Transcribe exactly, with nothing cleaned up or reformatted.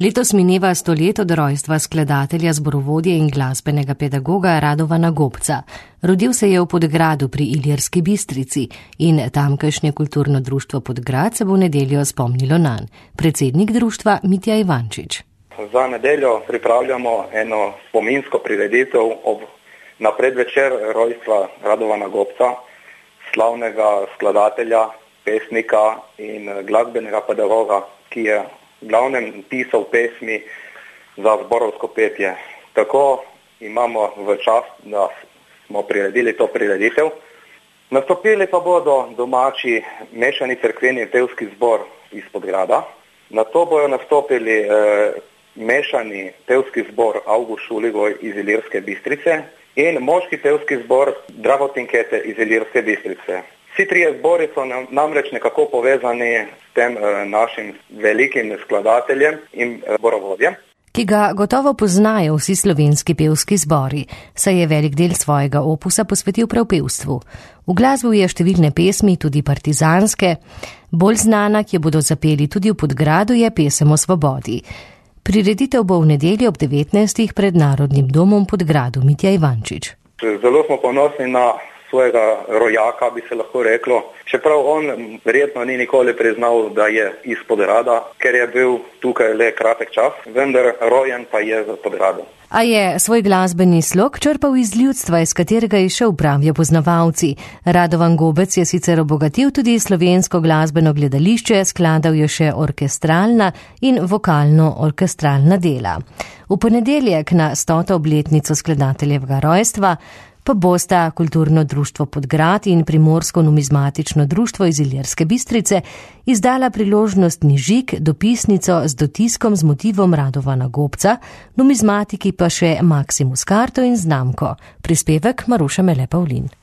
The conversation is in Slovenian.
Letos mineva sto let od rojstva skladatelja, zborovodje in glasbenega pedagoga Radovana Gobca. Rodil se je v Podgradu pri Ilirski Bistrici in tamkajšnje kulturno društvo Podgrad se bo v nedeljo spomnilo nanj. Predsednik društva Mitja Ivančič. Za nedeljo pripravljamo eno spominsko prireditev ob na predvečer rojstva Radovana Gobca, slavnega skladatelja, pesnika in glasbenega pedagoga, ki je v glavnem pisal pesmi za zborovsko petje. Tako imamo v čast, da smo priredili to prireditev. Nastopili pa bodo domači mešani cerkveni pevski zbor iz Podgrada. Na to bojo nastopili eh, mešani pevski zbor August Šuligoj iz Ilirske Bistrice in moški pevski zbor Dragotin Kete iz Ilirske Bistrice. Vsi trije zbori so namreč nekako povezani s tem eh, našim velikim skladateljem in eh, zborovodjem, ki ga gotovo poznajo vsi slovenski pevski zbori, saj je velik del svojega opusa posvetil prav pevstvu. V glasbu je številne pesmi, tudi partizanske. Bolj znana, ki jo bodo zapeli tudi v Podgradu, je pesem o svobodi. Prireditev bo v nedeljo ob devetnajstih pred Narodnim domom Podgradu. Mitja Ivančič. Zelo smo ponosni na svojega rojaka, bi se lahko reklo. Čeprav on verjetno ni nikoli priznal, da je iz Podgrada, ker je bil tukaj le kratek čas, vendar rojen pa je v Podgradu. A je svoj glasbeni slog črpal iz ljudstva, iz katerega je šel, pravijo poznavalci. Radovan Gobec je sicer obogatil tudi slovensko glasbeno gledališče, skladal je še orkestralna in vokalno-orkestralna dela. V ponedeljek na stoto obletnico skladateljevega rojstva pa bosta Kulturno društvo Podgrad in Primorsko numizmatično društvo iz Ilirske Bistrice izdala priložnostni žig, dopisnico z dotiskom z motivom Radovana Gobca, numizmatiki pa še Maksimus karto in znamko. Prispevek Maruša Mele Pavlin.